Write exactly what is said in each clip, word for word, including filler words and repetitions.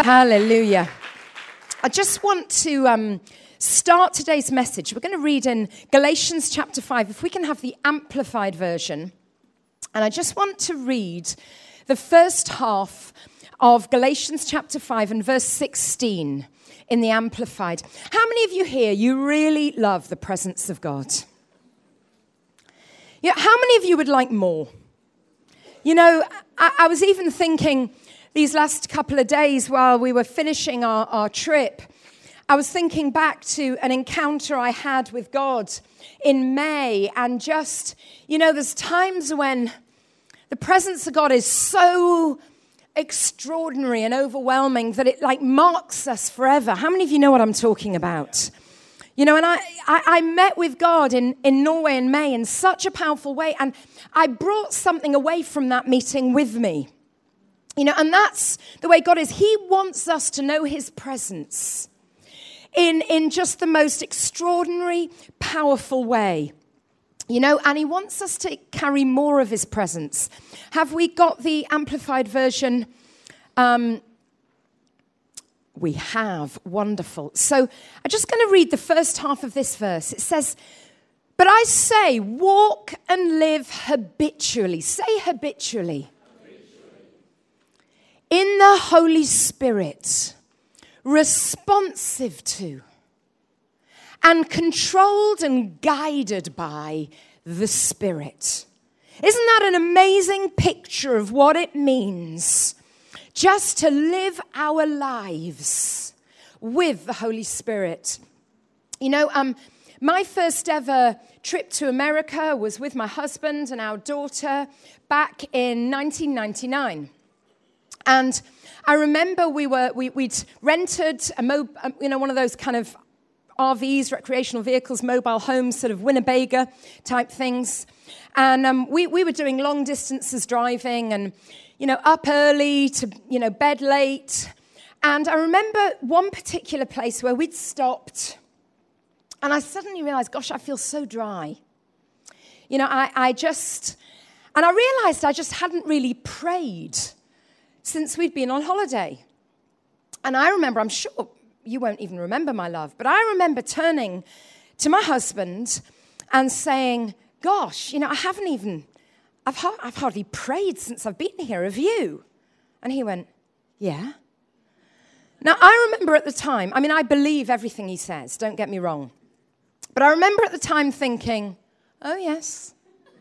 Hallelujah. I just want to um, start today's message. We're going to read in Galatians chapter five, if we can have the amplified version. And I just want to read the first half of Galatians chapter five and verse sixteen in the amplified. How many of you here, you really love the presence of God? Yeah, how many of you would like more? You know, I, I was even thinking these last couple of days while we were finishing our, our trip, I was thinking back to an encounter I had with God in May, and just, you know, there's times when the presence of God is so extraordinary and overwhelming that it like marks us forever. How many of you know what I'm talking about? You know, and I, I, I met with God in, in Norway in May in such a powerful way, and I brought something away from that meeting with me. You know, and that's the way God is. He wants us to know his presence in, in just the most extraordinary, powerful way. You know, and he wants us to carry more of his presence. Have we got the amplified version? Um, we have. Wonderful. So I'm just going to read the first half of this verse. It says, "But I say, walk and live habitually." Say habitually. "In the Holy Spirit, responsive to and controlled and guided by the Spirit." Isn't that an amazing picture of what it means just to live our lives with the Holy Spirit? You know, um, my first ever trip to America was with my husband and our daughter back in nineteen ninety-nine. And I remember we were we, we'd rented a mo, you know one of those kind of R Vs, recreational vehicles, mobile homes, sort of Winnebago type things, and um, we we were doing long distances driving, and you know up early to you know bed late. And I remember one particular place where we'd stopped, and I suddenly realized, gosh, I feel so dry. You know, I I just and I realized I just hadn't really prayed since we'd been on holiday. And I remember, I'm sure you won't even remember, my love, but I remember turning to my husband and saying, gosh, you know, I haven't even, I've, ha- I've hardly prayed since I've been here, have you? And he went, yeah. Now, I remember at the time, I mean, I believe everything he says, don't get me wrong. But I remember at the time thinking, oh, yes.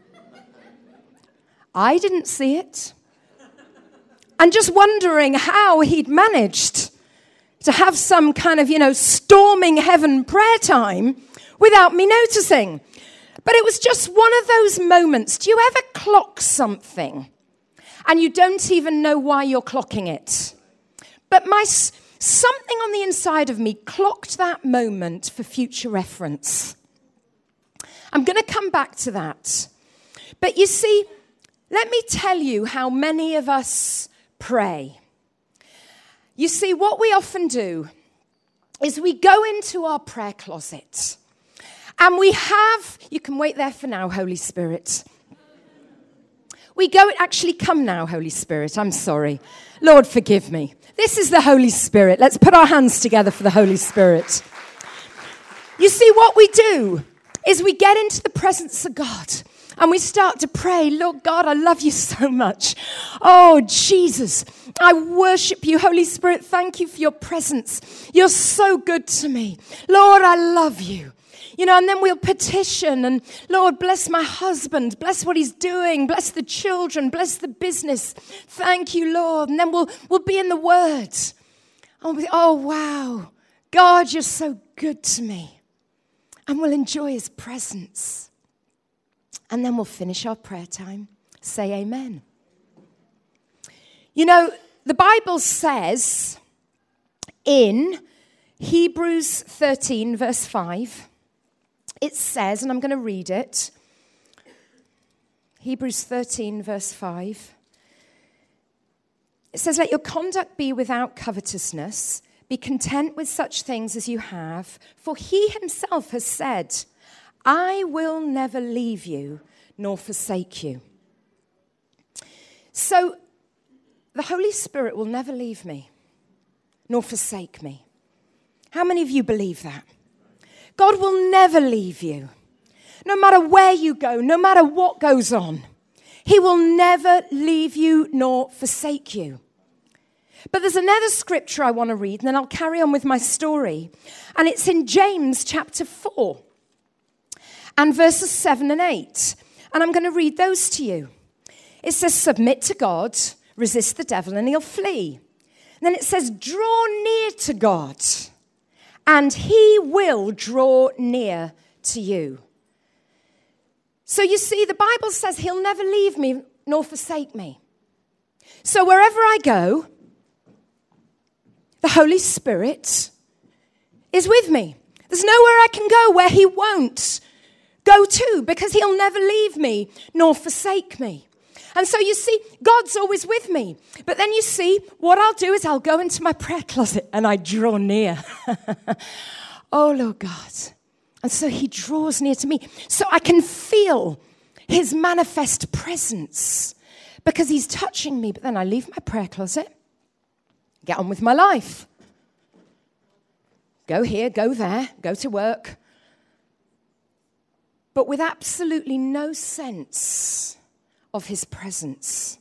I didn't see it. And just wondering how he'd managed to have some kind of, you know, storming heaven prayer time without me noticing. But it was just one of those moments. Do you ever clock something and you don't even know why you're clocking it? But my something on the inside of me clocked that moment for future reference. I'm going to come back to that. But you see, let me tell you how many of us pray. You see, what we often do is we go into our prayer closet and we have, you can wait there for now, Holy Spirit. We go, actually come now, Holy Spirit, I'm sorry. Lord, forgive me. This is the Holy Spirit. Let's put our hands together for the Holy Spirit. You see, what we do is we get into the presence of God. And we start to pray, Lord God, I love you so much. Oh, Jesus, I worship you. Holy Spirit, thank you for your presence. You're so good to me. Lord, I love you. You know, and then we'll petition and, Lord, bless my husband. Bless what he's doing. Bless the children. Bless the business. Thank you, Lord. And then we'll, we'll be in the Word. And we'll be, oh, wow. God, you're so good to me. And we'll enjoy his presence. And then we'll finish our prayer time. Say amen. You know, the Bible says in Hebrews thirteen, verse five, it says, and I'm going to read it. Hebrews thirteen, verse five. It says, let your conduct be without covetousness. Be content with such things as you have. For he himself has said, I will never leave you nor forsake you. So the Holy Spirit will never leave me. nor forsake me. How many of you believe that? God will never leave you. No matter where you go, no matter what goes on, he will never leave you nor forsake you. But there's another scripture I want to read, and then I'll carry on with my story. And it's in James chapter four and verses seven and eight. And I'm going to read those to you. It says, submit to God, resist the devil, and he'll flee. And then it says, draw near to God, and he will draw near to you. So you see, the Bible says he'll never leave me nor forsake me. So wherever I go, the Holy Spirit is with me. There's nowhere I can go where he won't go to, because he'll never leave me nor forsake me. And so you see, God's always with me. But then you see, what I'll do is I'll go into my prayer closet and I draw near. Oh, Lord God. And so he draws near to me. So I can feel his manifest presence because he's touching me. But then I leave my prayer closet, get on with my life. Go here, go there, go to work. But with absolutely no sense of his presence.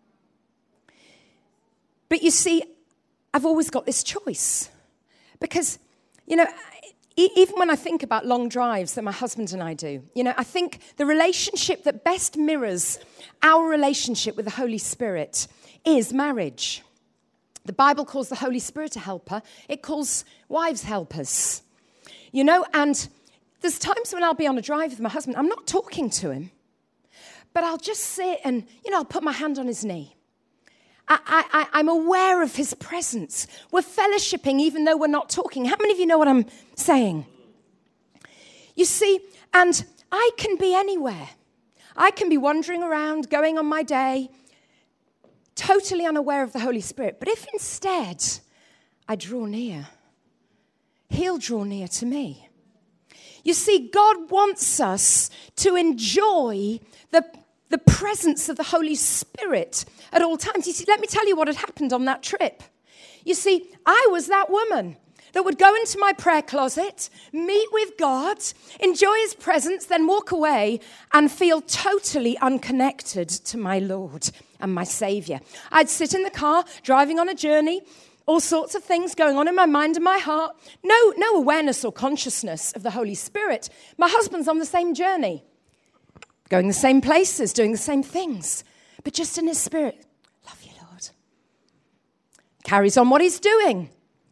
But you see, I've always got this choice. Because, you know, even when I think about long drives that my husband and I do, you know, I think the relationship that best mirrors our relationship with the Holy Spirit is marriage. The Bible calls the Holy Spirit a helper. It calls wives helpers. You know, and there's times when I'll be on a drive with my husband. I'm not talking to him, but I'll just sit and, you know, I'll put my hand on his knee. I, I, I'm aware of his presence. We're fellowshipping even though we're not talking. How many of you know what I'm saying? You see, and I can be anywhere. I can be wandering around, going on my day, totally unaware of the Holy Spirit. But if instead I draw near, he'll draw near to me. You see, God wants us to enjoy the, the presence of the Holy Spirit at all times. You see, let me tell you what had happened on that trip. You see, I was that woman that would go into my prayer closet, meet with God, enjoy his presence, then walk away and feel totally unconnected to my Lord and my Savior. I'd sit in the car, driving on a journey, all sorts of things going on in my mind and my heart. No, no awareness or consciousness of the Holy Spirit. My husband's on the same journey, going the same places, doing the same things, but just in his spirit. Love you, Lord. Carries on what he's doing.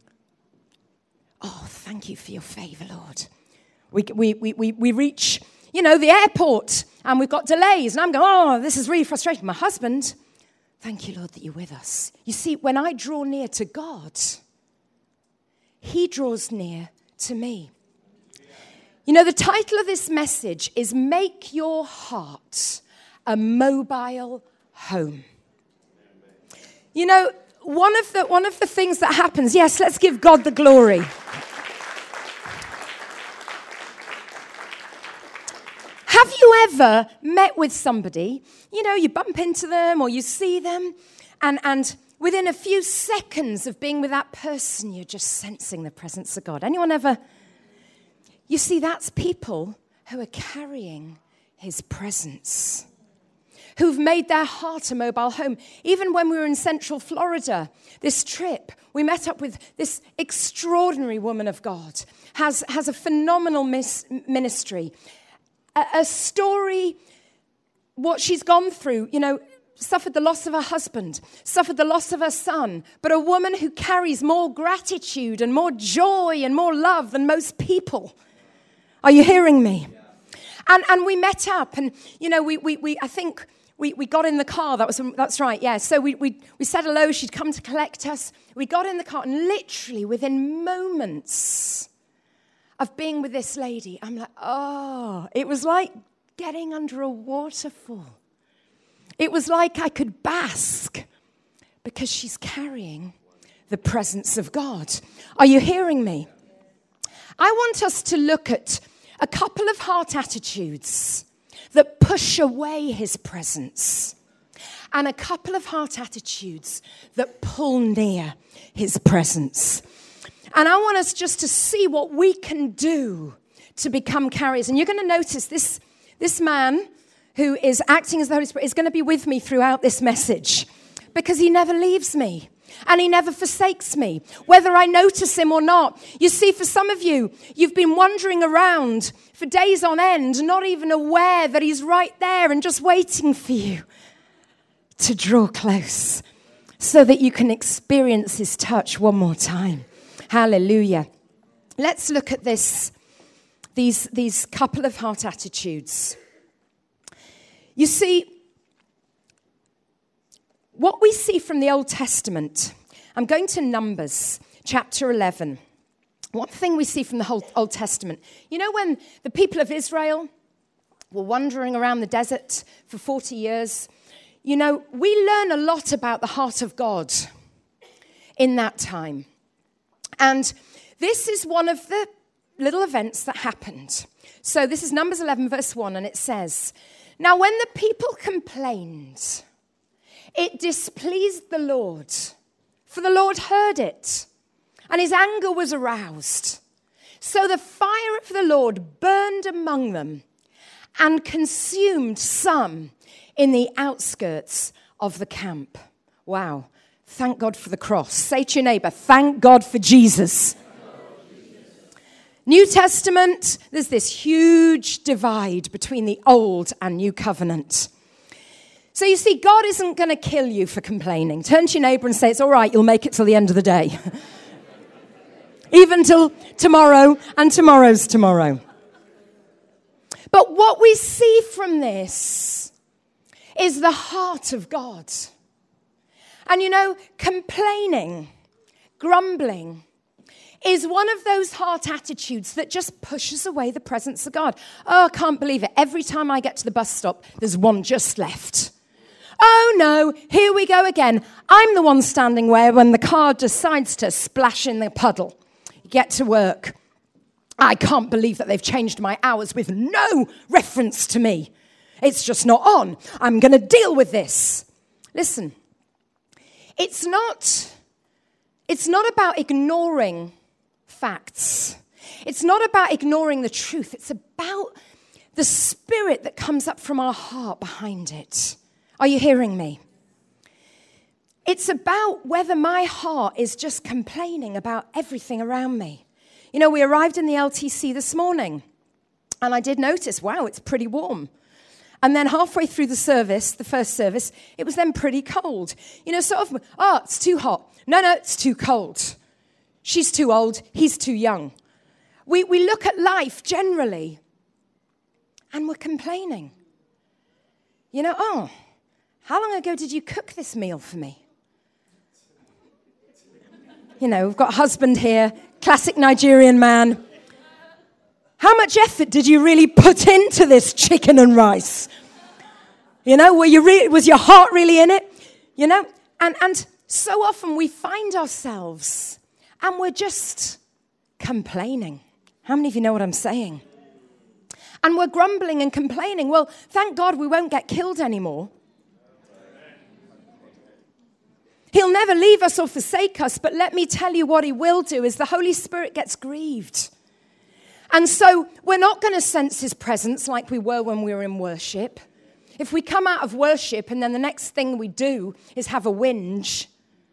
Oh, thank you for your favor, Lord. We, we, we, we, we reach, you know, the airport and we've got delays. And I'm going, oh, this is really frustrating. My husband, thank you, Lord, that you're with us. You see, when I draw near to God, he draws near to me. You know, the title of this message is Make Your Heart a Mobile Home. You know, one of the one of the things that happens, yes, let's give God the glory. Have you ever met with somebody, you know, you bump into them or you see them, and, and within a few seconds of being with that person, you're just sensing the presence of God? Anyone ever? You see, that's people who are carrying his presence, who've made their heart a mobile home. Even when we were in Central Florida, this trip, we met up with this extraordinary woman of God, has, has a phenomenal mis- ministry, a, a story, what she's gone through, you know, suffered the loss of her husband, suffered the loss of her son, but a woman who carries more gratitude and more joy and more love than most people. Are you hearing me? And and we met up, and, you know, we, we, we I think... We we got in the car, that was that's right, yeah. So we, we, we said hello, she'd come to collect us. We got in the car, and literally within moments of being with this lady, I'm like, oh, it was like getting under a waterfall. It was like I could bask because she's carrying the presence of God. Are you hearing me? I want us to look at a couple of heart attitudes that push away his presence and a couple of heart attitudes that pull near his presence. And I want us just to see what we can do to become carriers. And you're going to notice this, this man who is acting as the Holy Spirit is going to be with me throughout this message, because he never leaves me and he never forsakes me, whether I notice him or not. You see, for some of you, you've been wandering around for days on end, not even aware that he's right there and just waiting for you to draw close so that you can experience his touch one more time. Hallelujah. Let's look at this, these, these couple of heart attitudes. You see, what we see from the Old Testament, I'm going to Numbers chapter eleven. One thing we see from the whole Old Testament, you know, when the people of Israel were wandering around the desert for forty years, you know, we learn a lot about the heart of God in that time. And this is one of the little events that happened. So this is Numbers eleven, verse one, and it says, "Now when the people complained, it displeased the Lord, for the Lord heard it, and his anger was aroused. So the fire of the Lord burned among them and consumed some in the outskirts of the camp." Wow. Thank God for the cross. Say to your neighbor, thank God for Jesus. New Testament, there's this huge divide between the Old and New Covenant. So you see, God isn't going to kill you for complaining. Turn to your neighbor and say, it's all right, you'll make it till the end of the day. Even till tomorrow, and tomorrow's tomorrow. But what we see from this is the heart of God. And you know, complaining, grumbling, is one of those heart attitudes that just pushes away the presence of God. Oh, I can't believe it. Every time I get to the bus stop, there's one just left. Oh no, here we go again. I'm the one standing where when the car decides to splash in the puddle. You get to work. I can't believe that they've changed my hours with no reference to me. It's just not on. I'm going to deal with this. Listen, it's not, it's not about ignoring facts. It's not about ignoring the truth. It's about the spirit that comes up from our heart behind it. Are you hearing me? It's about whether my heart is just complaining about everything around me. You know, we arrived in the L T C this morning, and I did notice, wow, it's pretty warm. And then halfway through the service, the first service, it was then pretty cold. You know, sort of, oh, it's too hot. No, no, it's too cold. She's too old, he's too young. We, we look at life generally, and we're complaining. You know, oh, how long ago did you cook this meal for me? You know, we've got a husband here, classic Nigerian man. How much effort did you really put into this chicken and rice? You know, were you re- was your heart really in it? You know, and, and so often we find ourselves and we're just complaining. How many of you know what I'm saying? And we're grumbling and complaining. Well, thank God we won't get killed anymore. He'll never leave us or forsake us, but let me tell you what he will do is the Holy Spirit gets grieved. And so we're not going to sense his presence like we were when we were in worship. If we come out of worship and then the next thing we do is have a whinge.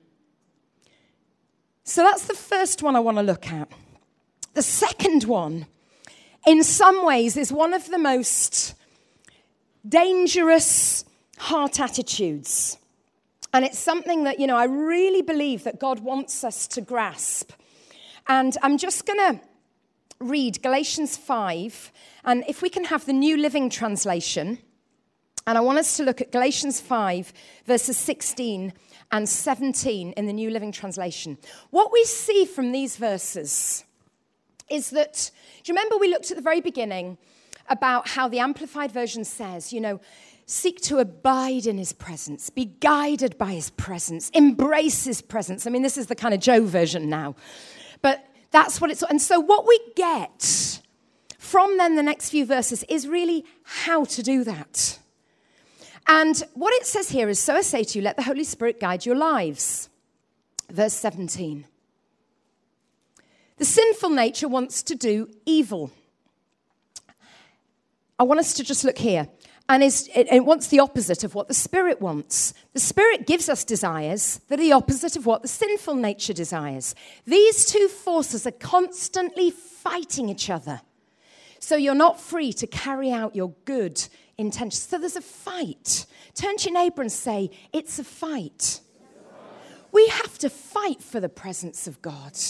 So that's the first one I want to look at. The second one, in some ways, is one of the most dangerous heart attitudes. And it's something that, you know, I really believe that God wants us to grasp. And I'm just going to read Galatians five, and if we can have the New Living Translation, and I want us to look at Galatians five, verses sixteen and seventeen in the New Living Translation. What we see from these verses is that, do you remember we looked at the very beginning about how the Amplified Version says, you know, seek to abide in his presence, be guided by his presence, embrace his presence. I mean, this is the kind of Joe version now, but that's what it's, and so what we get from then the next few verses is really how to do that. And what it says here is, so I say to you, let the Holy Spirit guide your lives. Verse seventeen. The sinful nature wants to do evil. I want us to just look here. And it, it wants the opposite of what the Spirit wants. The Spirit gives us desires that are the opposite of what the sinful nature desires. These two forces are constantly fighting each other. So you're not free to carry out your good intentions. So there's a fight. Turn to your neighbor and say, it's a fight. We have to fight for the presence of God.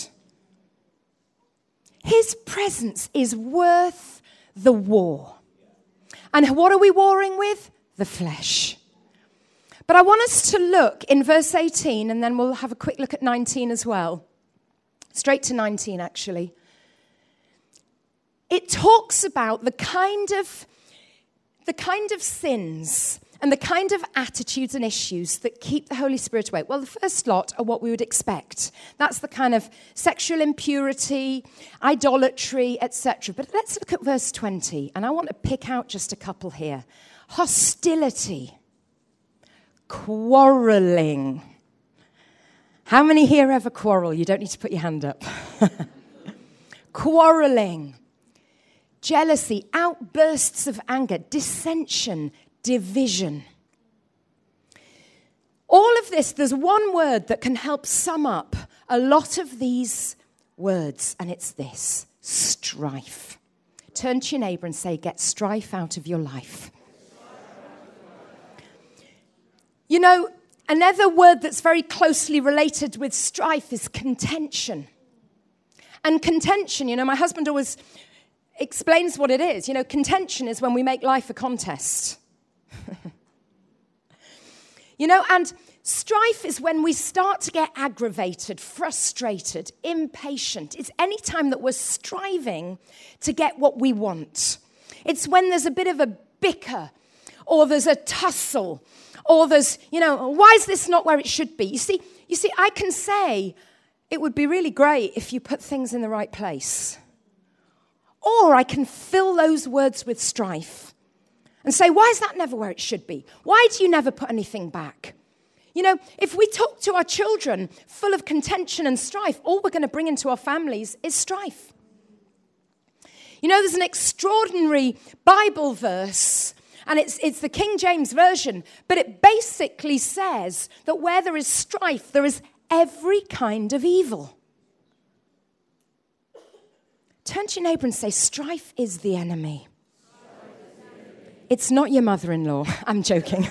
His presence is worth the war. And what are we warring with? The flesh. But I want us to look in verse eighteen, and then we'll have a quick look at nineteen as well. Straight to nineteen, actually. It talks about the kind of, the kind of sins and the kind of attitudes and issues that keep the Holy Spirit away. Well, the first lot are what we would expect. That's the kind of sexual impurity, idolatry, et cetera. But let's look at verse twenty, and I want to pick out just a couple here. Hostility, quarreling. How many here ever quarrel? You don't need to put your hand up. Quarreling, jealousy, outbursts of anger, dissension, division. All of this, there's one word that can help sum up a lot of these words, and it's this: strife. Turn to your neighbor and say, get strife out of your life. You know, another word that's very closely related with strife is contention. And contention, you know, my husband always explains what it is. You know, contention is when we make life a contest. You know, and strife is when we start to get aggravated, frustrated, impatient. It's any time that we're striving to get what we want. It's when there's a bit of a bicker, or there's a tussle, or there's, you know, why is this not where it should be? You see, you see, I can say it would be really great if you put things in the right place. Or I can fill those words with strife and say, why is that never where it should be? Why do you never put anything back? You know, if we talk to our children full of contention and strife, all we're going to bring into our families is strife. You know, there's an extraordinary Bible verse, and it's, it's the King James Version, but it basically says that where there is strife, there is every kind of evil. Turn to your neighbor and say, strife is the enemy. It's not your mother-in-law. I'm joking.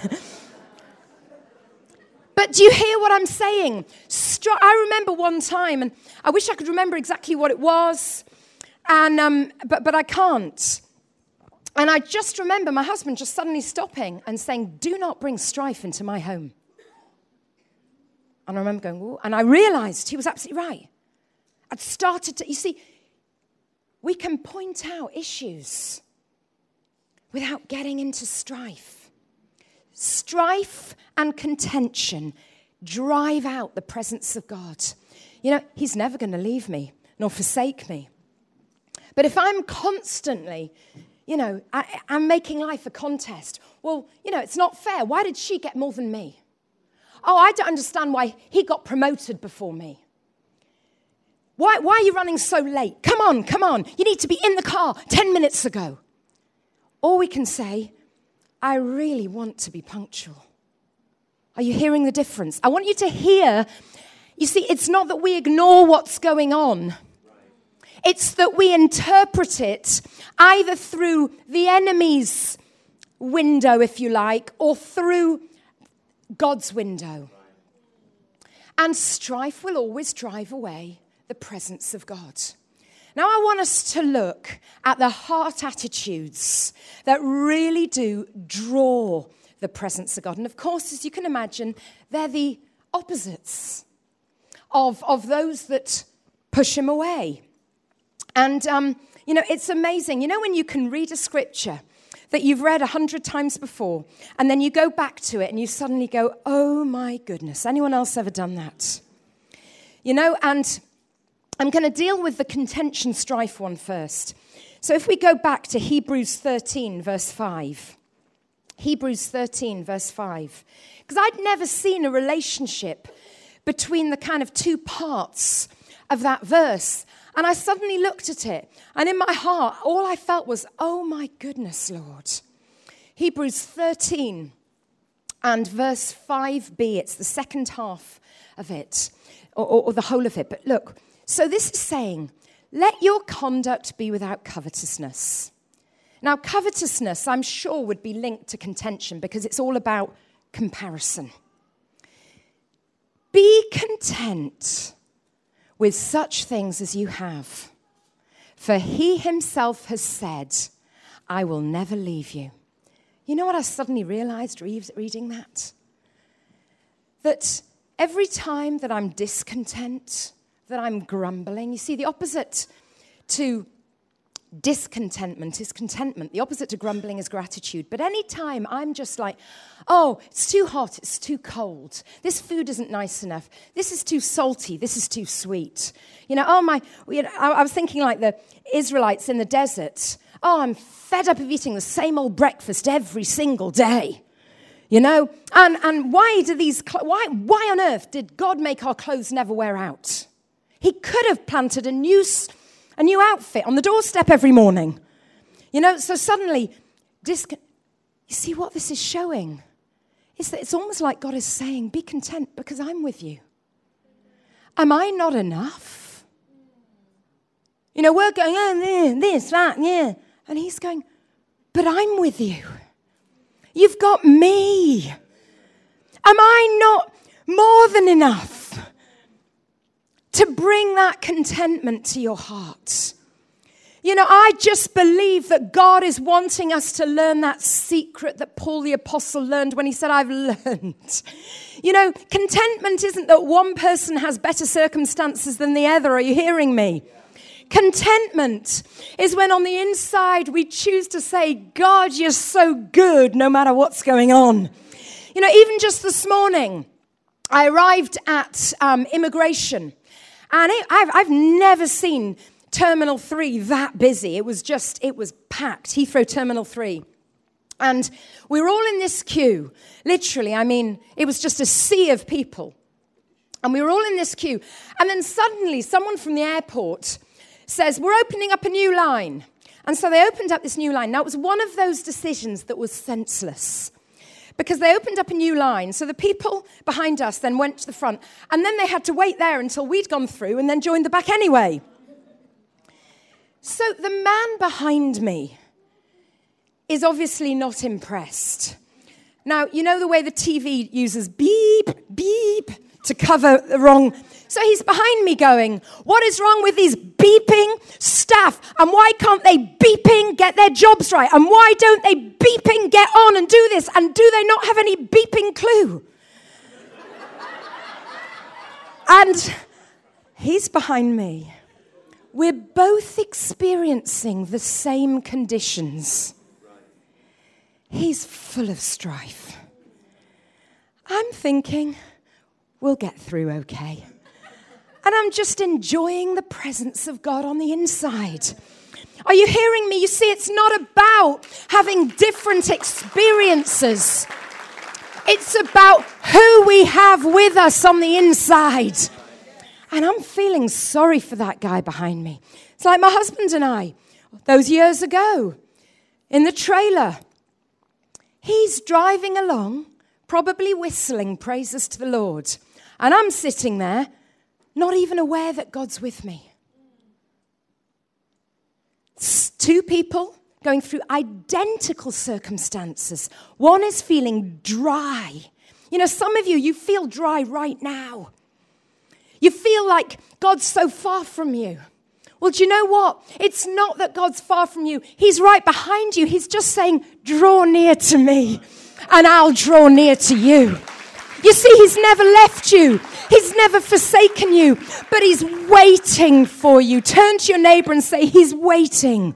But do you hear what I'm saying? Stri- I remember one time, and I wish I could remember exactly what it was, and um, but, but I can't. And I just remember my husband just suddenly stopping and saying, do not bring strife into my home. And I remember going, ooh, and I realized he was absolutely right. I'd started to, you see, we can point out issues without getting into strife. Strife and contention drive out the presence of God. You know, he's never going to leave me nor forsake me. But if I'm constantly, you know, I, I'm making life a contest, well, you know, it's not fair. Why did she get more than me? Oh, I don't understand why he got promoted before me. Why, why are you running so late? Come on, come on. You need to be in the car ten minutes ago. Or we can say, I really want to be punctual. Are you hearing the difference? I want you to hear. You see, it's not that we ignore what's going on. It's that we interpret it either through the enemy's window, if you like, or through God's window. And strife will always drive away the presence of God. Now I want us to look at the heart attitudes that really do draw the presence of God. And of course, as you can imagine, they're the opposites of, of those that push him away. And, um, you know, it's amazing. You know when you can read a scripture that you've read a hundred times before, and then you go back to it and you suddenly go, oh my goodness. Anyone else ever done that? You know, and I'm going to deal with the contention strife one first. So if we go back to Hebrews thirteen, verse five, Hebrews thirteen, verse five. Because I'd never seen a relationship between the kind of two parts of that verse. And I suddenly looked at it, and in my heart, all I felt was, oh my goodness, Lord. Hebrews thirteen and verse five b, it's the second half of it, or, or, or the whole of it. But look, so this is saying, let your conduct be without covetousness. Now, covetousness, I'm sure, would be linked to contention because it's all about comparison. Be content with such things as you have, for he himself has said, I will never leave you. You know what I suddenly realized reading that? That every time that I'm discontent, that I'm grumbling, you see, the opposite to discontentment is contentment. The opposite to grumbling is gratitude. But any time I'm just like, oh, it's too hot, it's too cold. This food isn't nice enough. This is too salty. This is too sweet. You know, oh my, you know, I, I was thinking like the Israelites in the desert. Oh, I'm fed up of eating the same old breakfast every single day. You know, and, and why do these, why, why on earth did God make our clothes never wear out? He could have planted a new A new outfit on the doorstep every morning. You know, so suddenly, disc- you see what this is showing? Is that it's almost like God is saying, be content because I'm with you. Am I not enough? You know, we're going, oh, this, that, yeah. And he's going, but I'm with you. You've got me. Am I not more than enough to bring that contentment to your heart? You know, I just believe that God is wanting us to learn that secret that Paul the Apostle learned when he said, I've learned. You know, contentment isn't that one person has better circumstances than the other. Are you hearing me? Contentment is when on the inside we choose to say, God, you're so good no matter what's going on. You know, even just this morning, I arrived at um, immigration. And it, I've, I've never seen Terminal three that busy. It was just, it was packed, Heathrow Terminal three. And we were all in this queue, literally. I mean, it was just a sea of people. And we were all in this queue. And then suddenly someone from the airport says, we're opening up a new line. And so they opened up this new line. Now, it was one of those decisions that was senseless, because they opened up a new line. So the people behind us then went to the front. And then they had to wait there until we'd gone through and then joined the back anyway. So the man behind me is obviously not impressed. Now, you know the way the T V uses beep, beep to cover the wrong. So he's behind me going, what is wrong with these beeping staff? And why can't they beeping get their jobs right? And why don't they beeping get on and do this? And do they not have any beeping clue? And he's behind me. We're both experiencing the same conditions. He's full of strife. I'm thinking, we'll get through okay. And I'm just enjoying the presence of God on the inside. Are you hearing me? You see, it's not about having different experiences. It's about who we have with us on the inside. And I'm feeling sorry for that guy behind me. It's like my husband and I, those years ago, in the trailer. He's driving along, probably whistling praises to the Lord. And I'm sitting there, not even aware that God's with me. It's two people going through identical circumstances. One is feeling dry. You know, some of you, you feel dry right now. You feel like God's so far from you. Well, do you know what? It's not that God's far from you. He's right behind you. He's just saying, draw near to me, and I'll draw near to you. You see, he's never left you. He's never forsaken you, but he's waiting for you. Turn to your neighbor and say, he's waiting.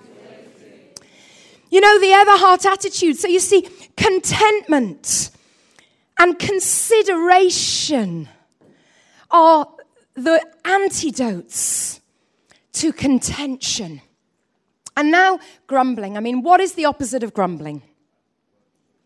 You know, the other heart attitude. So you see, contentment and consideration are the antidotes to contention. And now, grumbling. I mean, what is the opposite of grumbling?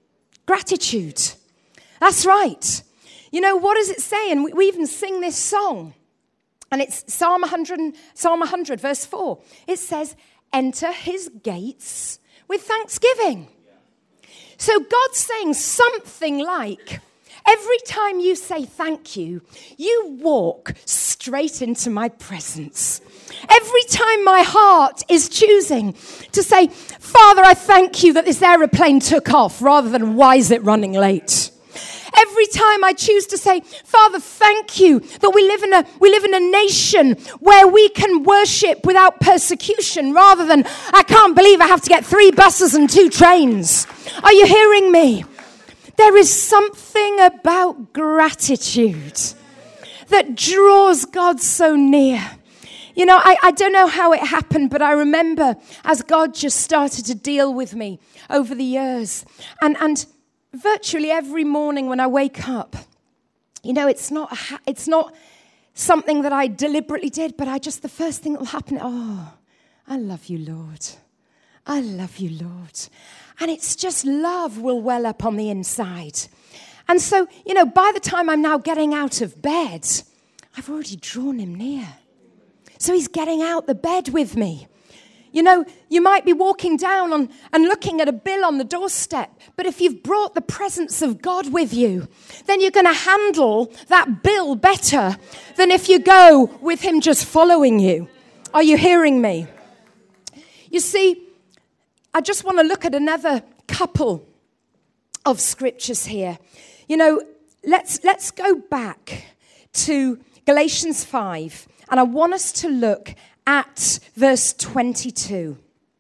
Gratitude. That's right. You know, what does it say? And we, we even sing this song. And it's Psalm one hundred, Psalm one hundred, verse four. It says, enter his gates with thanksgiving. So God's saying something like, every time you say thank you, you walk straight into my presence. Every time my heart is choosing to say, Father, I thank you that this aeroplane took off rather than why is it running late? Every time I choose to say, Father, thank you that we live in a we live in a nation where we can worship without persecution rather than, I can't believe I have to get three buses and two trains. Are you hearing me? There is something about gratitude that draws God so near. You know, I, I don't know how it happened, but I remember as God just started to deal with me over the years. And, and virtually every morning when I wake up, you know, it's not a ha- it's not something that I deliberately did, but I just, the first thing that will happen, oh, I love you, Lord. I love you, Lord. And it's just love will well up on the inside. And so, you know, by the time I'm now getting out of bed, I've already drawn him near. So he's getting out the bed with me. You know, you might be walking down on and looking at a bill on the doorstep, but if you've brought the presence of God with you, then you're going to handle that bill better than if you go with him just following you. Are you hearing me? You see, I just want to look at another couple of scriptures here. You know, let's let's go back to Galatians five, and I want us to look at verse twenty-two.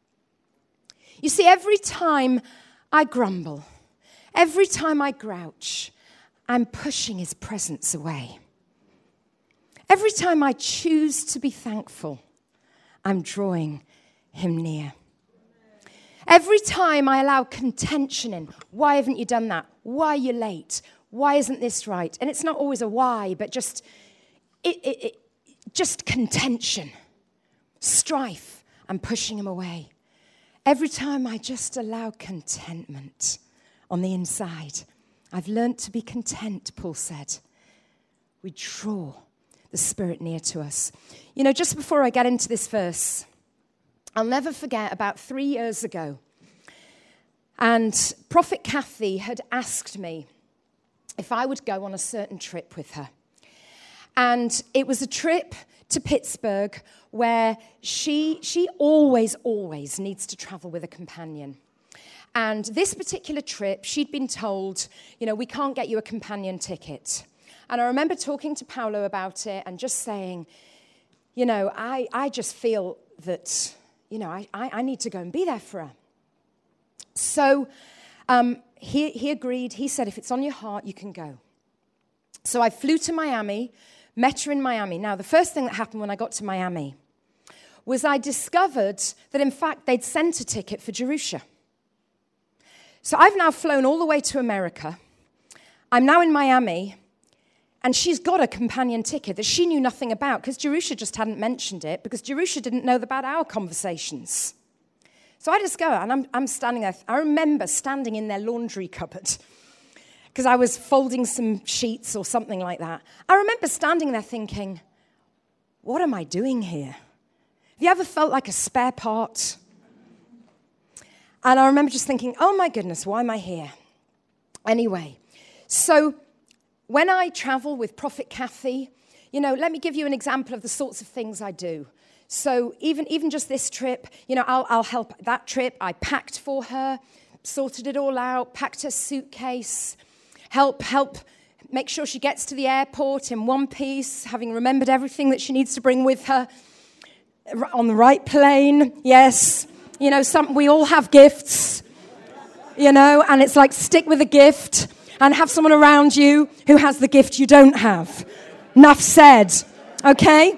You see, every time I grumble, every time I grouch, I'm pushing his presence away. Every time I choose to be thankful, I'm drawing him near. Every time I allow contention in, why haven't you done that? Why are you late? Why isn't this right? And it's not always a why, but just it, it, it, just contention, strife, I'm pushing him away. Every time I just allow contentment on the inside, I've learned to be content, Paul said. We draw the Spirit near to us. You know, just before I get into this verse, I'll never forget about three years ago, and Prophet Kathy had asked me if I would go on a certain trip with her. And it was a trip to Pittsburgh where she, she always, always needs to travel with a companion. And this particular trip, she'd been told, you know, we can't get you a companion ticket. And I remember talking to Paolo about it and just saying, you know, I, I just feel that, you know, I, I, I need to go and be there for her. So um, he, he agreed. He said, if it's on your heart, you can go. So I flew to Miami, met her in Miami. Now, the first thing that happened when I got to Miami was I discovered that, in fact, they'd sent a ticket for Jerusha. So I've now flown all the way to America. I'm now in Miami, and she's got a companion ticket that she knew nothing about because Jerusha just hadn't mentioned it because Jerusha didn't know about our conversations. So I just go, and I'm, I'm standing there. I remember standing in their laundry cupboard because I was folding some sheets or something like that. I remember standing there thinking, what am I doing here? Have you ever felt like a spare part? And I remember just thinking, oh my goodness, why am I here? Anyway, so when I travel with Prophet Kathy, you know, let me give you an example of the sorts of things I do. So even, even just this trip, you know, I'll, I'll help that trip. I packed for her, sorted it all out, packed her suitcase, help, help make sure she gets to the airport in one piece, having remembered everything that she needs to bring with her on the right plane. Yes, you know, some, we all have gifts, you know, and it's like stick with a gift and have someone around you who has the gift you don't have. Enough said, okay?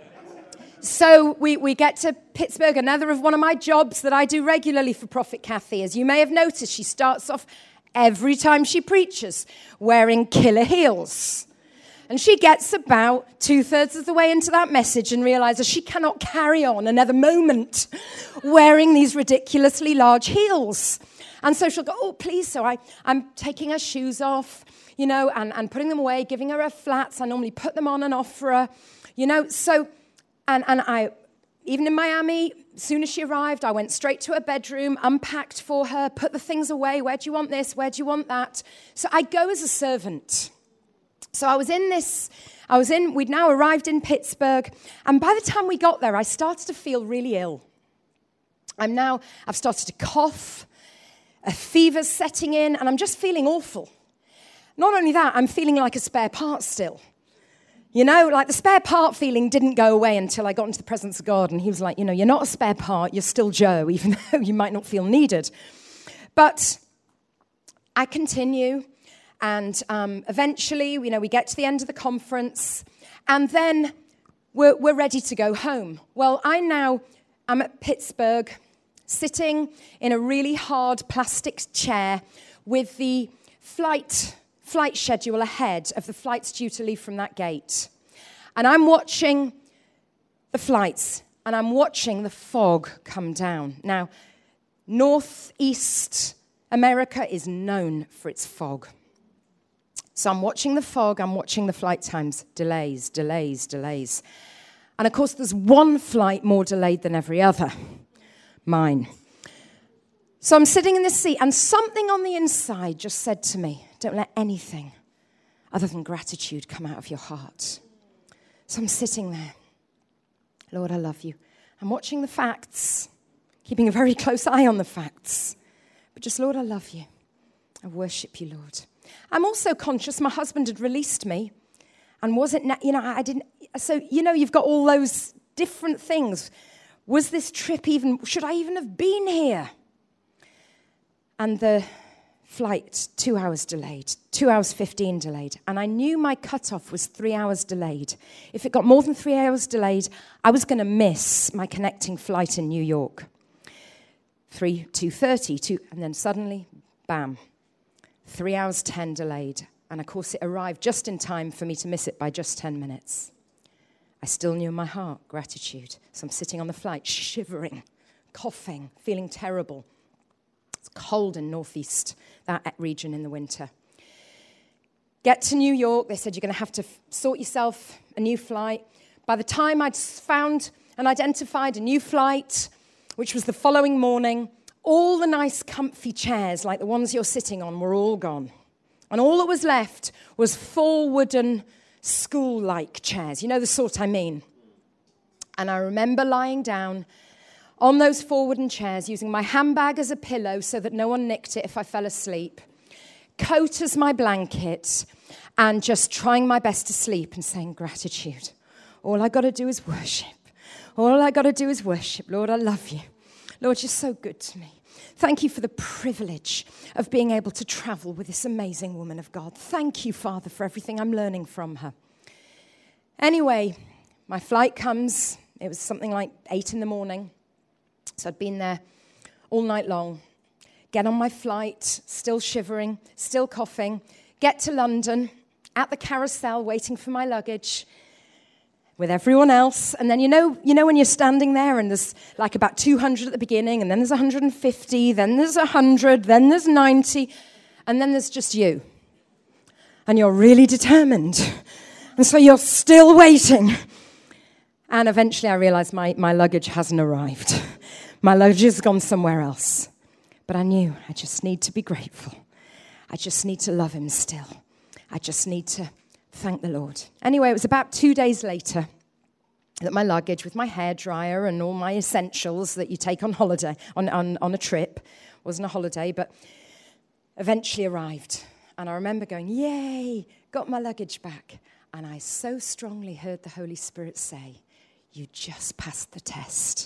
So we, we get to Pittsburgh, another of one of my jobs that I do regularly for Prophet Kathy. As you may have noticed, she starts off every time she preaches wearing killer heels. And she gets about two-thirds of the way into that message and realizes she cannot carry on another moment wearing these ridiculously large heels. And so she'll go, oh, please. So I, I'm taking her shoes off, you know, and, and putting them away, giving her her flats. I normally put them on and off for her, you know. So, and, and I, even in Miami, as soon as she arrived, I went straight to her bedroom, unpacked for her, put the things away. Where do you want this? Where do you want that? So I go as a servant. So I was in this, I was in, we'd now arrived in Pittsburgh, and by the time we got there, I started to feel really ill. I'm now, I've started to cough, a fever's setting in, and I'm just feeling awful. Not only that, I'm feeling like a spare part still. You know, like the spare part feeling didn't go away until I got into the presence of God, and he was like, you know, you're not a spare part, you're still Joe, even though you might not feel needed. But I continue. And um, eventually, you know, we get to the end of the conference, and then we're, we're ready to go home. Well, I now am at Pittsburgh, sitting in a really hard plastic chair with the flight flight schedule ahead of the flights due to leave from that gate. And I'm watching the flights, and I'm watching the fog come down. Now, Northeast America is known for its fog. So I'm watching the fog, I'm watching the flight times, delays, delays, delays. And of course, there's one flight more delayed than every other, mine. So I'm sitting in this seat, and something on the inside just said to me, don't let anything other than gratitude come out of your heart. So I'm sitting there. Lord, I love you. I'm watching the facts, keeping a very close eye on the facts. But just, Lord, I love you. I worship you, Lord. I'm also conscious my husband had released me, and wasn't, you know, I didn't, so, you know, you've got all those different things. Was this trip even, should I even have been here? And the flight, two hours delayed, two hours fifteen delayed, and I knew my cutoff was three hours delayed. If it got more than three hours delayed, I was going to miss my connecting flight in New York. Three, two thirty, two, and then suddenly, bam. Three hours, ten delayed. And of course, it arrived just in time for me to miss it by just ten minutes. I still knew in my heart gratitude. So I'm sitting on the flight, shivering, coughing, feeling terrible. It's cold in Northeast, that region in the winter. Get to New York. They said, you're going to have to f- sort yourself a new flight. By the time I'd found and identified a new flight, which was the following morning, all the nice comfy chairs, like the ones you're sitting on, were all gone. And all that was left was four wooden school-like chairs. You know the sort I mean. And I remember lying down on those four wooden chairs, using my handbag as a pillow so that no one nicked it if I fell asleep, coat as my blanket, and just trying my best to sleep and saying gratitude. All I got to do is worship. All I got to do is worship. Lord, I love you. Lord, you're so good to me. Thank you for the privilege of being able to travel with this amazing woman of God. Thank you, Father, for everything I'm learning from her. Anyway, my flight comes. It was something like eight in the morning. So I'd been there all night long. Get on my flight, still shivering, still coughing. Get to London, at the carousel, waiting for my luggage with everyone else. And then, you know, you know when you're standing there and there's like about two hundred at the beginning, and then there's one hundred fifty, then there's one hundred, then there's ninety, and then there's just you. And you're really determined. And so you're still waiting. And eventually I realized my, my luggage hasn't arrived. My luggage has gone somewhere else. But I knew I just need to be grateful. I just need to love him still. I just need to thank the Lord. Anyway, it was about two days later that my luggage with my hairdryer and all my essentials that you take on holiday, on, on, on a trip, wasn't a holiday, but eventually arrived. And I remember going, yay, got my luggage back. And I so strongly heard the Holy Spirit say, you just passed the test.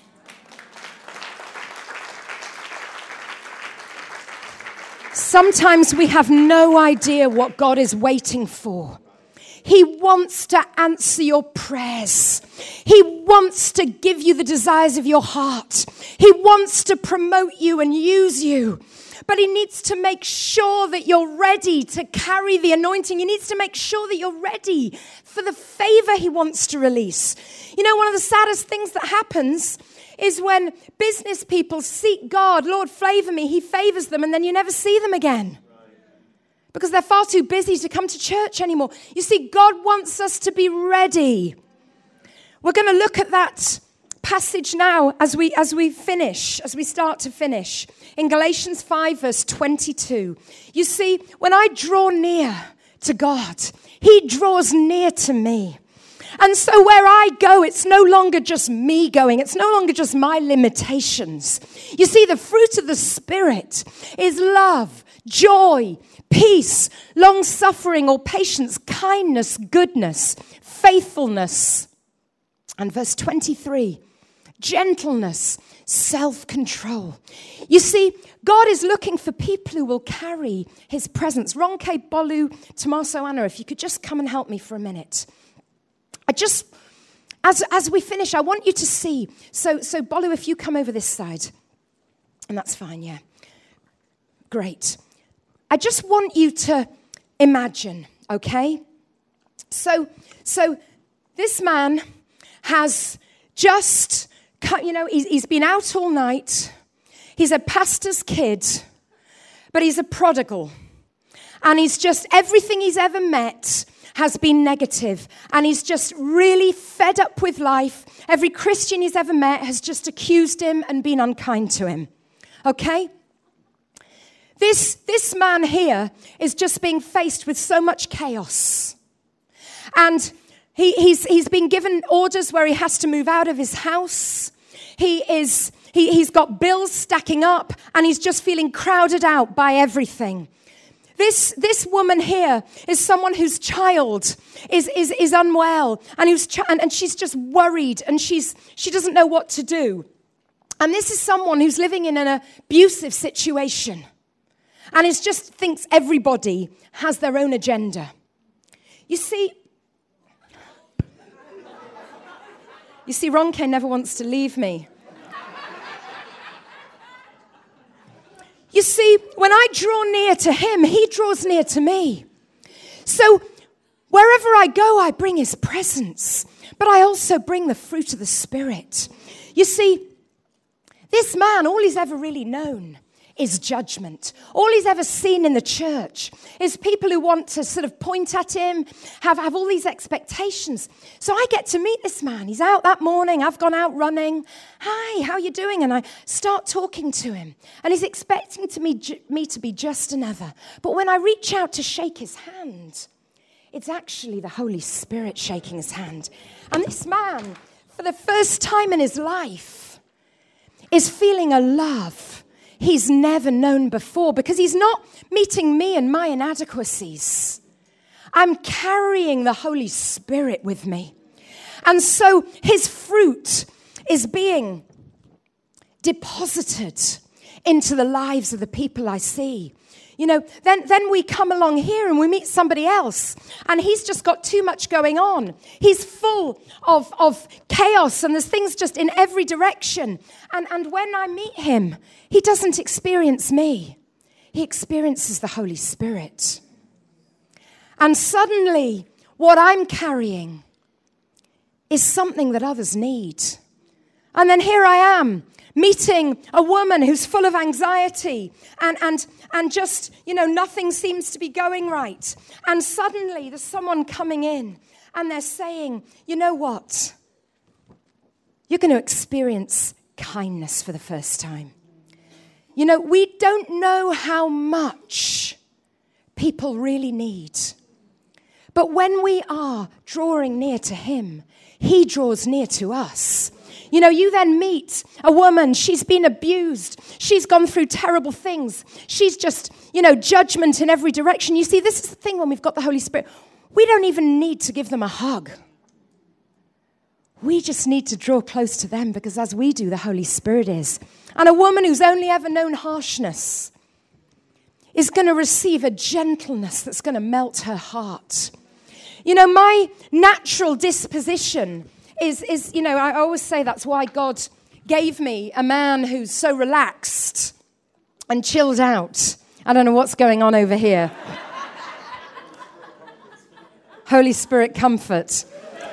Sometimes we have no idea what God is waiting for. He wants to answer your prayers. He wants to give you the desires of your heart. He wants to promote you and use you. But he needs to make sure that you're ready to carry the anointing. He needs to make sure that you're ready for the favor he wants to release. You know, one of the saddest things that happens is when business people seek God, Lord, favor me, he favors them, and then you never see them again. Because they're far too busy to come to church anymore. You see, God wants us to be ready. We're going to look at that passage now as we as we finish, as we start to finish. In Galatians five, verse twenty-two. You see, when I draw near to God, he draws near to me. And so where I go, it's no longer just me going. It's no longer just my limitations. You see, the fruit of the Spirit is love, joy, peace, long-suffering or patience, kindness, goodness, faithfulness. And verse twenty-three, gentleness, self-control. You see, God is looking for people who will carry his presence. Ronke, Bolu, Tomaso, Anna, if you could just come and help me for a minute. I just, as as we finish, I want you to see. So, so Bolu, if you come over this side. And that's fine, yeah. Great. I just want you to imagine, okay? So, so this man has just, you know, he's, he's been out all night. He's a pastor's kid, but he's a prodigal. And he's just, everything he's ever met has been negative, and he's just really fed up with life. Every Christian he's ever met has just accused him and been unkind to him. Okay? This, this man here is just being faced with so much chaos. And he, he's, he's been given orders where he has to move out of his house. He is, he, he's got bills stacking up, and he's just feeling crowded out by everything. This this woman here is someone whose child is is, is unwell, and who's ch- and, and she's just worried, and she's she doesn't know what to do. And this is someone who's living in an abusive situation, and is just thinks everybody has their own agenda. You see, you see, Ronke never wants to leave me. You see, when I draw near to him, he draws near to me. So wherever I go, I bring his presence, but I also bring the fruit of the Spirit. You see, this man, all he's ever really known is judgment. All he's ever seen in the church is people who want to sort of point at him, have, have all these expectations. So I get to meet this man. He's out that morning. I've gone out running. Hi, how are you doing? And I start talking to him. And he's expecting to me, me to be just another. But when I reach out to shake his hand, it's actually the Holy Spirit shaking his hand. And this man, for the first time in his life, is feeling a love he's never known before, because he's not meeting me and my inadequacies. I'm carrying the Holy Spirit with me. And so his fruit is being deposited into the lives of the people I see. You know, then, then we come along here and we meet somebody else, and he's just got too much going on. He's full of, of chaos, and there's things just in every direction. And, and when I meet him, he doesn't experience me. He experiences the Holy Spirit. And suddenly, what I'm carrying is something that others need. And then here I am, meeting a woman who's full of anxiety and, and, and just, you know, nothing seems to be going right. And suddenly there's someone coming in and they're saying, you know what? You're going to experience kindness for the first time. You know, we don't know how much people really need. But when we are drawing near to him, he draws near to us. You know, you then meet a woman, she's been abused, she's gone through terrible things, she's just, you know, judgment in every direction. You see, this is the thing when we've got the Holy Spirit. We don't even need to give them a hug. We just need to draw close to them, because as we do, the Holy Spirit is. And a woman who's only ever known harshness is going to receive a gentleness that's going to melt her heart. You know, my natural disposition is, is, you know, I always say that's why God gave me a man who's so relaxed and chilled out. I don't know what's going on over here. Holy Spirit comfort.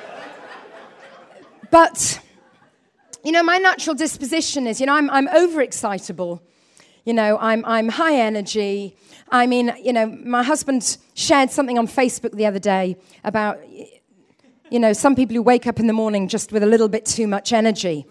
But, you know, my natural disposition is, you know, I'm, I'm overexcitable. You know, I'm, I'm high energy. I mean, you know, my husband shared something on Facebook the other day about, you know, some people who wake up in the morning just with a little bit too much energy.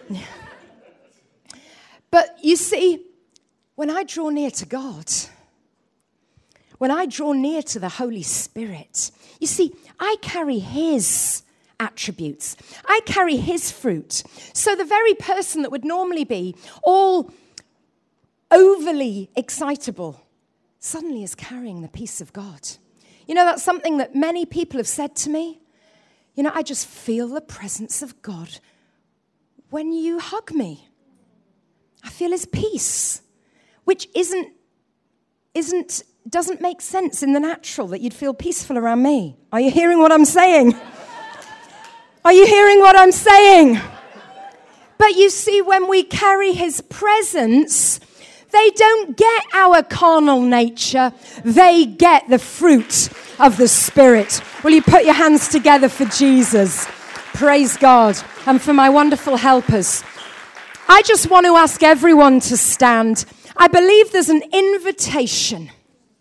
But you see, when I draw near to God, when I draw near to the Holy Spirit, you see, I carry His attributes. I carry His fruit. So the very person that would normally be all overly excitable suddenly is carrying the peace of God. You know, that's something that many people have said to me. You know, I just feel the presence of God when you hug me. I feel His peace, which isn't, isn't, doesn't make sense in the natural that you'd feel peaceful around me. Are you hearing what I'm saying? Are you hearing what I'm saying? But you see, when we carry His presence, they don't get our carnal nature. They get the fruit of the Spirit. Will you put your hands together for Jesus? Praise God. And for my wonderful helpers. I just want to ask everyone to stand. I believe there's an invitation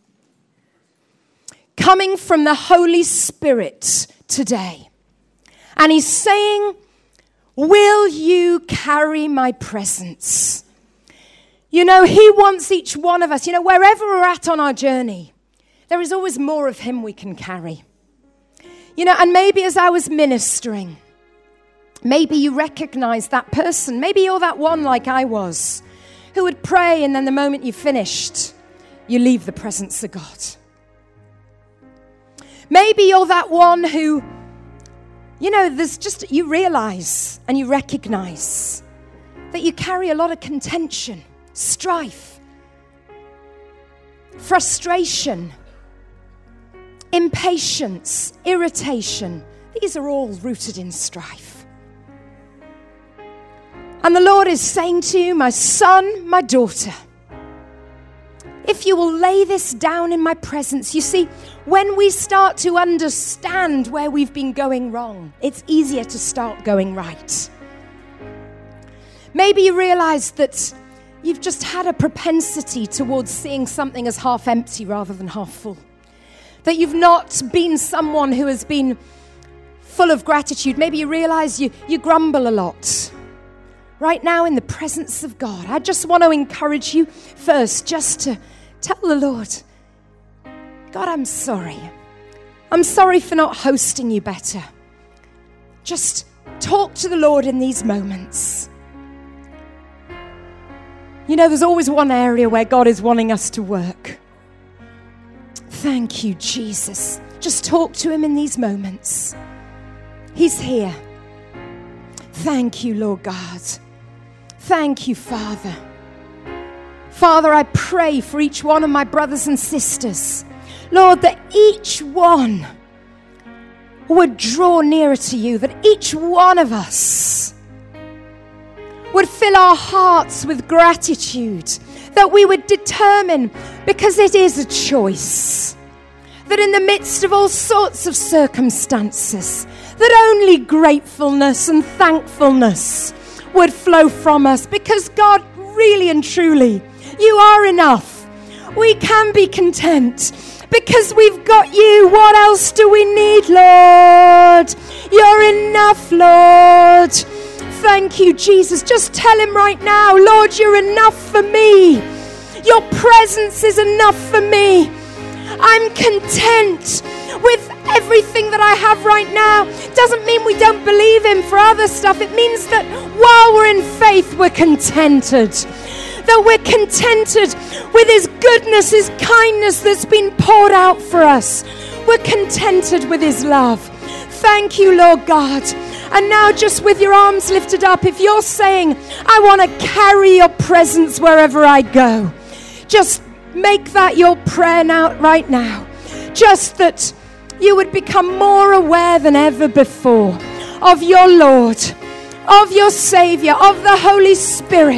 coming from the Holy Spirit today. And He's saying, will you carry my presence? You know, He wants each one of us, you know, wherever we're at on our journey, there is always more of Him we can carry. You know, and maybe as I was ministering, maybe you recognize that person. Maybe you're that one like I was, who would pray and then the moment you finished, you leave the presence of God. Maybe you're that one who, you know, there's just, you realize and you recognize that you carry a lot of contention, strife, frustration, impatience, irritation. These are all rooted in strife. And the Lord is saying to you, my son, my daughter, if you will lay this down in my presence. You see, when we start to understand where we've been going wrong, it's easier to start going right. Maybe you realize that you've just had a propensity towards seeing something as half empty rather than half full. That you've not been someone who has been full of gratitude. Maybe you realize you, you grumble a lot. Right now, in the presence of God, I just want to encourage you first just to tell the Lord, God, I'm sorry. I'm sorry for not hosting you better. Just talk to the Lord in these moments. You know, there's always one area where God is wanting us to work. Thank you, Jesus. Just talk to Him in these moments. He's here. Thank you, Lord God. Thank you, Father. Father, I pray for each one of my brothers and sisters, Lord, that each one would draw nearer to you, that each one of us would fill our hearts with gratitude, that we would determine, because it is a choice, that in the midst of all sorts of circumstances, that only gratefulness and thankfulness would flow from us, because God, really and truly, you are enough. We can be content because we've got you. What else do we need, Lord? You're enough, Lord. Thank you, Jesus. Just tell Him right now, Lord, you're enough for me. Your presence is enough for me. I'm content with everything that I have right now. Doesn't mean we don't believe Him for other stuff. It means that while we're in faith, we're contented. That we're contented with His goodness, His kindness that's been poured out for us. We're contented with His love. Thank you, Lord God. And now, just with your arms lifted up, if you're saying, I want to carry your presence wherever I go, just make that your prayer now, right now. Just that you would become more aware than ever before of your Lord, of your Savior, of the Holy Spirit,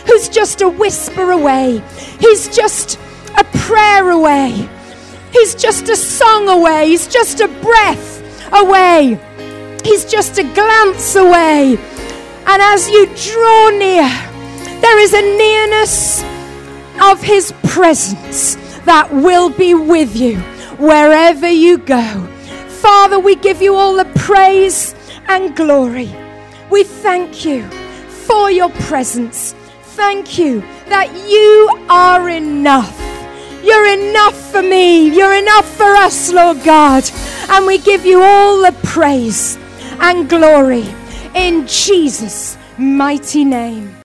who's just a whisper away. He's just a prayer away. He's just a song away. He's just a breath away. He's just a glance away. And as you draw near, there is a nearness of his presence that will be with you wherever you go. Father, we give you all the praise and glory. We thank you for your presence. Thank you that you are enough. You're enough for me. You're enough for us, Lord God. And we give you all the praise and glory in Jesus' mighty name.